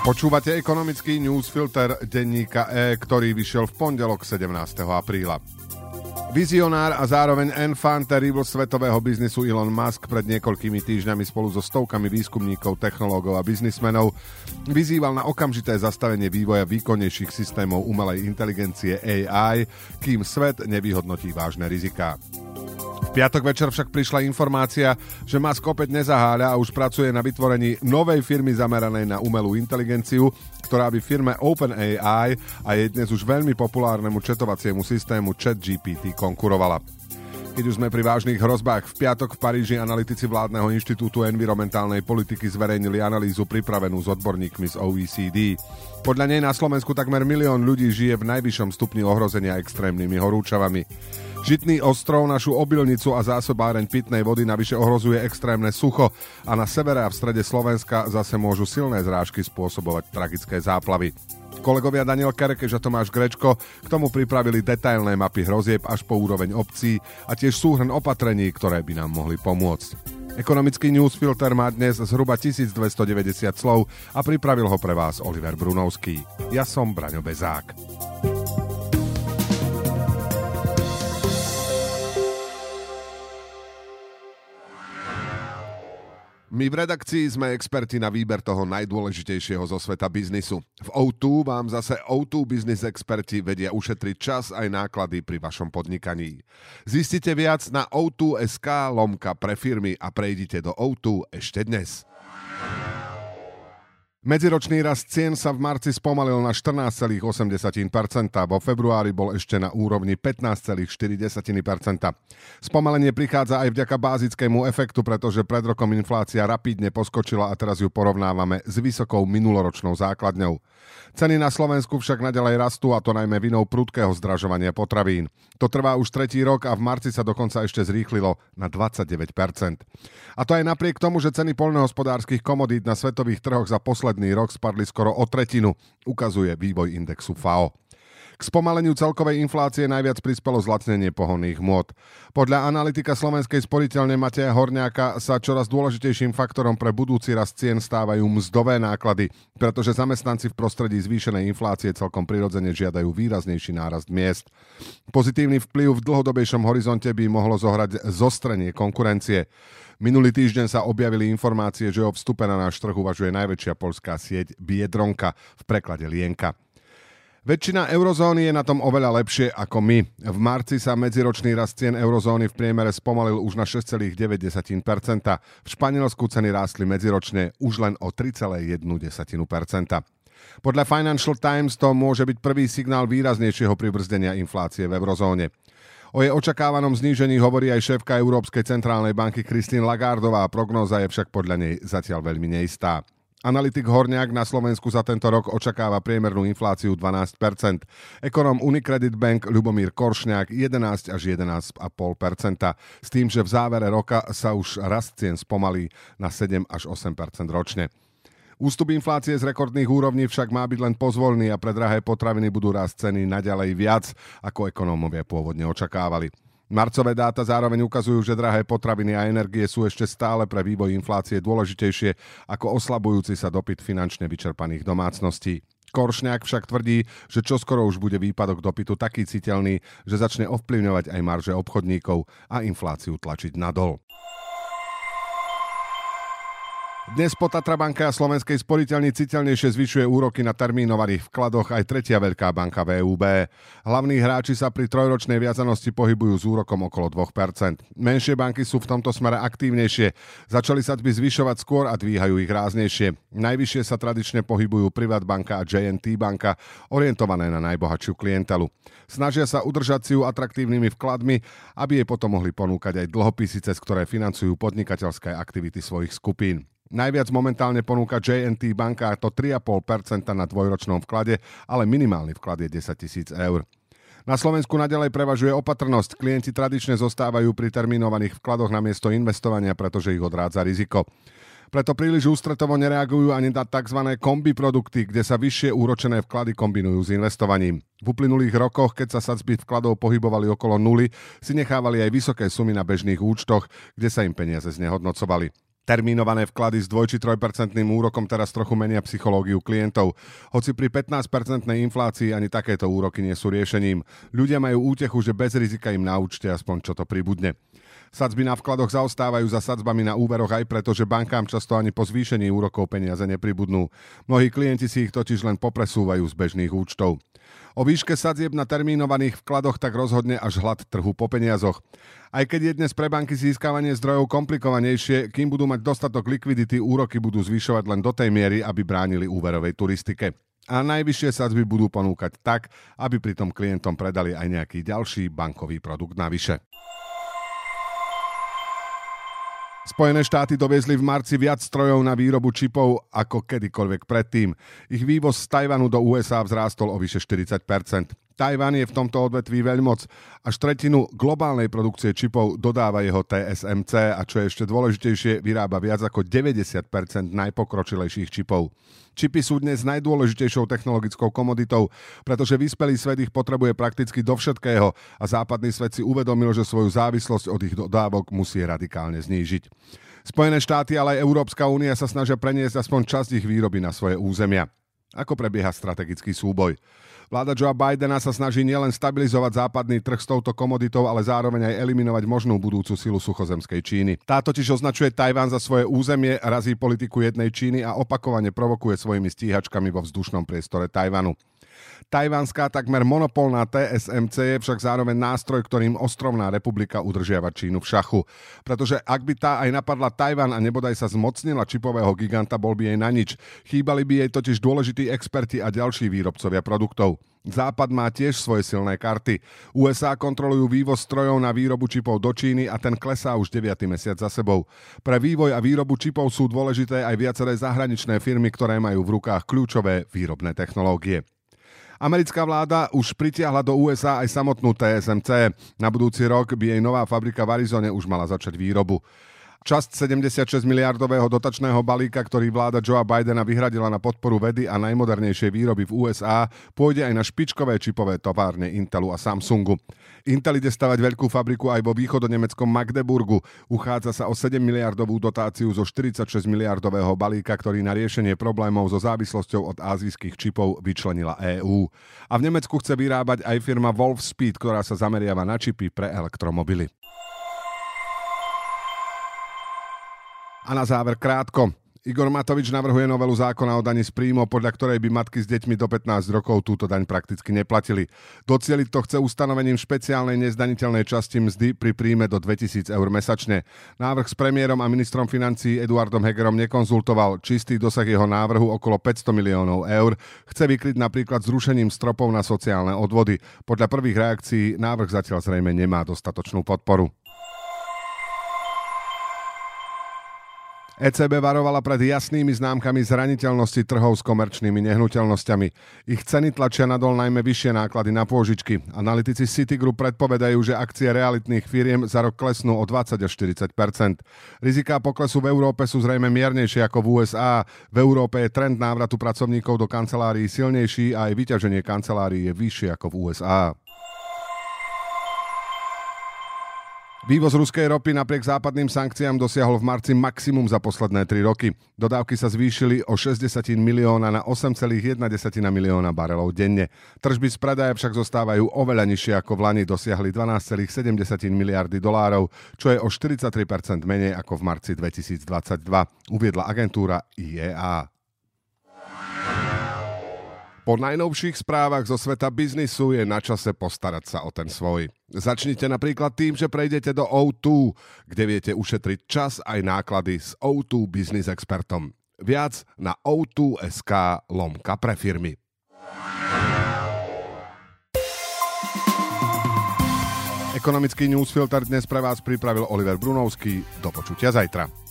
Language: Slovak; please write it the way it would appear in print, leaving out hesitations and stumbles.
Počúvate ekonomický newsfilter denníka E, ktorý vyšiel v pondelok 17. apríla. Vizionár a zároveň enfant terrible svetového biznisu Elon Musk pred niekoľkými týždňami spolu so stovkami výskumníkov, technológov a biznismenov vyzýval na okamžité zastavenie vývoja výkonnejších systémov umelej inteligencie AI, kým svet nevyhodnotí vážne riziká. V piatok večer však prišla informácia, že Musk opäť nezaháľa a už pracuje na vytvorení novej firmy zameranej na umelú inteligenciu, ktorá by firme OpenAI a je dnes už veľmi populárnemu četovaciemu systému ChatGPT konkurovala. Keď už sme pri vážnych hrozbách, v piatok v Paríži analytici vládneho inštitútu environmentálnej politiky zverejnili analýzu pripravenú s odborníkmi z OECD. Podľa nej na Slovensku takmer 1 000 000 ľudí žije v najvyššom stupni ohrozenia extrémnymi horúčavami. Žitný ostrov, našu obilnicu a zásobáreň pitnej vody navyše ohrozuje extrémne sucho a na severe a v strede Slovenska zase môžu silné zrážky spôsobovať tragické záplavy. Kolegovia Daniel Kerekeš a Tomáš Grečko k tomu pripravili detailné mapy hrozieb až po úroveň obcí a tiež súhrn opatrení, ktoré by nám mohli pomôcť. Ekonomický newsfilter má dnes zhruba 1290 slov a pripravil ho pre vás Oliver Brunovský. Ja som Braňo Bezák. My v redakcii sme experti na výber toho najdôležitejšieho zo sveta biznisu. V O2 vám zase O2 Business experti vedia ušetriť čas aj náklady pri vašom podnikaní. Zistite viac na o2.sk/pre firmy a prejdite do O2 ešte dnes. Medziročný rast cien sa v marci spomalil na 14,8%, vo februári bol ešte na úrovni 15,4%. Spomalenie prichádza aj vďaka bázickému efektu, pretože pred rokom inflácia rapidne poskočila a teraz ju porovnávame s vysokou minuloročnou základňou. Ceny na Slovensku však naďalej rastú, a to najmä vinou prudkého zdražovania potravín. To trvá už 3. rok a v marci sa dokonca ešte zrýchlilo na 29%. A to aj napriek tomu, že ceny poľnohospodárskych komodít na svetových trhoch za posledný rok spadli skoro o tretinu, ukazuje vývoj indexu FAO. K spomaleniu celkovej inflácie najviac prispelo zlacnenie pohonných hmôt. Podľa analytika Slovenskej sporiteľne Mateja Horňáka sa čoraz dôležitejším faktorom pre budúci rast cien stávajú mzdové náklady, pretože zamestnanci v prostredí zvýšenej inflácie celkom prirodzene žiadajú výraznejší nárast miest. Pozitívny vplyv v dlhodobejšom horizonte by mohlo zohrať zostrenie konkurencie. Minulý týždeň sa objavili informácie, že o vstupe na náš trh uvažuje najväčšia poľská sieť Biedronka, v preklade Lienka. Väčšina eurozóny je na tom oveľa lepšie ako my. V marci sa medziročný rast cien eurozóny v priemere spomalil už na 6,9%. V Španielsku ceny rástli medziročne už len o 3,1%. Podľa Financial Times to môže byť prvý signál výraznejšieho pribrzdenia inflácie v eurozóne. O jej očakávanom znížení hovorí aj šéfka Európskej centrálnej banky Christine Lagardová, prognóza je však podľa nej zatiaľ veľmi neistá. Analytik Horňák na Slovensku za tento rok očakáva priemernú infláciu 12%. Ekonóm Unicredit Bank Ľubomír Koršňák 11 až 11,5%. S tým, že v závere roka sa už rast cien spomalí na 7 až 8% ročne. Ústup inflácie z rekordných úrovní však má byť len pozvolný a pre drahé potraviny budú rásť ceny naďalej viac, ako ekonómovia pôvodne očakávali. Marcové dáta zároveň ukazujú, že drahé potraviny a energie sú ešte stále pre vývoj inflácie dôležitejšie ako oslabujúci sa dopyt finančne vyčerpaných domácností. Koršňák však tvrdí, že čoskoro už bude výpadok dopytu taký citeľný, že začne ovplyvňovať aj marže obchodníkov a infláciu tlačiť nadol. Dnes po Tatra banke a Slovenskej sporiteľni citeľnejšie zvyšuje úroky na termínovaných vkladoch aj tretia veľká banka VUB. Hlavní hráči sa pri trojročnej viazanosti pohybujú s úrokom okolo 2%. Menšie banky sú v tomto smere aktívnejšie. Začali sadzby zvyšovať skôr a dvíhajú ich ráznejšie. Najvyššie sa tradične pohybujú Privatbanka a J&T banka, orientované na najbohatšiu klientelu. Snažia sa udržať si ju atraktívnymi vkladmi, aby jej potom mohli ponúkať aj dlhopisy, cez ktoré financujú podnikateľské aktivity svojich skupín. Najviac momentálne ponúka J&T banka, a to 3,5% na dvojročnom vklade, ale minimálny vklad je 10 000 eur. Na Slovensku naďalej prevažuje opatrnosť. Klienti tradične zostávajú pri termínovaných vkladoch namiesto investovania, pretože ich odrádza riziko. Preto príliš ústretovo nereagujú ani na tzv. Kombi produkty, kde sa vyššie úročené vklady kombinujú s investovaním. V uplynulých rokoch, keď sa sadzby vkladov pohybovali okolo nuly, si nechávali aj vysoké sumy na bežných účtoch, kde sa im peniaze znehodnocovali. Termínované vklady s 2 či 3% úrokom teraz trochu menia psychológiu klientov. Hoci pri 15% inflácii ani takéto úroky nie sú riešením. Ľudia majú útechu, že bez rizika im na účte aspoň čo to pribudne. Sadzby na vkladoch zaostávajú za sadzbami na úveroch aj preto, že bankám často ani po zvýšení úrokov peniaze nepribudnú. Mnohí klienti si ich totiž len popresúvajú z bežných účtov. O výške sadzieb na termínovaných vkladoch tak rozhodne až hlad trhu po peniazoch. Aj keď je dnes pre banky získavanie zdrojov komplikovanejšie, kým budú mať dostatok likvidity, úroky budú zvyšovať len do tej miery, aby bránili úverovej turistike. A najvyššie sadzby budú ponúkať tak, aby pritom klientom predali aj nejaký ďalší bankový produkt navyše. Spojené štáty doviezli v marci viac strojov na výrobu čipov ako kedykoľvek predtým. Ich vývoz z Tajvanu do USA vzrástol o vyše 40%. Tajvan je v tomto odvetví veľmoc. Až tretinu globálnej produkcie čipov dodáva jeho TSMC a čo je ešte dôležitejšie, vyrába viac ako 90% najpokročilejších čipov. Čipy sú dnes najdôležitejšou technologickou komoditou, pretože vyspelý svet ich potrebuje prakticky do všetkého a západný svet si uvedomil, že svoju závislosť od ich dodávok musí radikálne znížiť. Spojené štáty, ale aj Európska únia sa snažia preniesť aspoň časť ich výroby na svoje územia. Ako prebieha strategický súboj? Vláda Joea Bidena sa snaží nielen stabilizovať západný trh s touto komoditou, ale zároveň aj eliminovať možnú budúcu silu suchozemskej Číny. Tá totiž označuje Tajvan za svoje územie, razí politiku jednej Číny a opakovane provokuje svojimi stíhačkami vo vzdušnom priestore Tajvanu. Tajvanská takmer monopolná TSMC je však zároveň nástroj, ktorým ostrovná republika udržiava Čínu v šachu. Pretože ak by tá aj napadla Tajvan a nebodaj sa zmocnila čipového giganta, bol by jej na nič. Chýbali by jej totiž dôležití experti a ďalší výrobcovia produktov. Západ má tiež svoje silné karty. USA kontrolujú vývoz strojov na výrobu čipov do Číny a ten klesá už 9. mesiac za sebou. Pre vývoj a výrobu čipov sú dôležité aj viaceré zahraničné firmy, ktoré majú v rukách kľúčové výrobné technológie. Americká vláda už pritiahla do USA aj samotnú TSMC. Na budúci rok by jej nová fabrika v Arizone už mala začať výrobu. Časť 76 miliardového dotačného balíka, ktorý vláda Joea Bidena vyhradila na podporu vedy a najmodernejšej výroby v USA, pôjde aj na špičkové čipové továrne Intelu a Samsungu. Intel ide stavať veľkú fabriku aj vo východonemeckom Magdeburgu. Uchádza sa o 7 miliardovú dotáciu zo 46 miliardového balíka, ktorý na riešenie problémov so závislosťou od ázijských čipov vyčlenila EÚ. A v Nemecku chce vyrábať aj firma Wolfspeed, ktorá sa zameriava na čipy pre elektromobily. A na záver krátko. Igor Matovič navrhuje novelu zákona o daní z príjmov, podľa ktorej by matky s deťmi do 15 rokov túto daň prakticky neplatili. Docieliť to chce ustanovením špeciálnej nezdaniteľnej časti mzdy pri príjme do 2000 eur mesačne. Návrh s premiérom a ministrom financií Eduardom Hegerom nekonzultoval. Čistý dosah jeho návrhu okolo 500 miliónov eur. Chce vykryť napríklad zrušením stropov na sociálne odvody. Podľa prvých reakcií návrh zatiaľ zrejme nemá dostatočnú podporu. ECB varovala pred jasnými známkami zraniteľnosti trhov s komerčnými nehnuteľnosťami. Ich ceny tlačia nadol najmä vyššie náklady na pôžičky. Analytici Citigroup predpovedajú, že akcie realitných firiem za rok klesnú o 20 až 40%. Riziká poklesu v Európe sú zrejme miernejšie ako v USA. V Európe je trend návratu pracovníkov do kancelárií silnejší a aj vyťaženie kancelárií je vyššie ako v USA. Vývoz ruskej ropy napriek západným sankciám dosiahol v marci maximum za posledné 3 roky. Dodávky sa zvýšili o 60 milióna na 8,1 milióna barelov denne. Tržby z predaja však zostávajú oveľa nižšie ako v lani, dosiahli 12,7 miliardy dolárov, čo je o 43% menej ako v marci 2022, uviedla agentúra IEA. Po najnovších správach zo sveta biznisu je na čase postarať sa o ten svoj. Začnite napríklad tým, že prejdete do O2, kde viete ušetriť čas aj náklady s O2 Business Expertom. Viac na o2.sk/pre-firmy. Ekonomický newsfilter dnes pre vás pripravil Oliver Brunovský. Do počutia zajtra.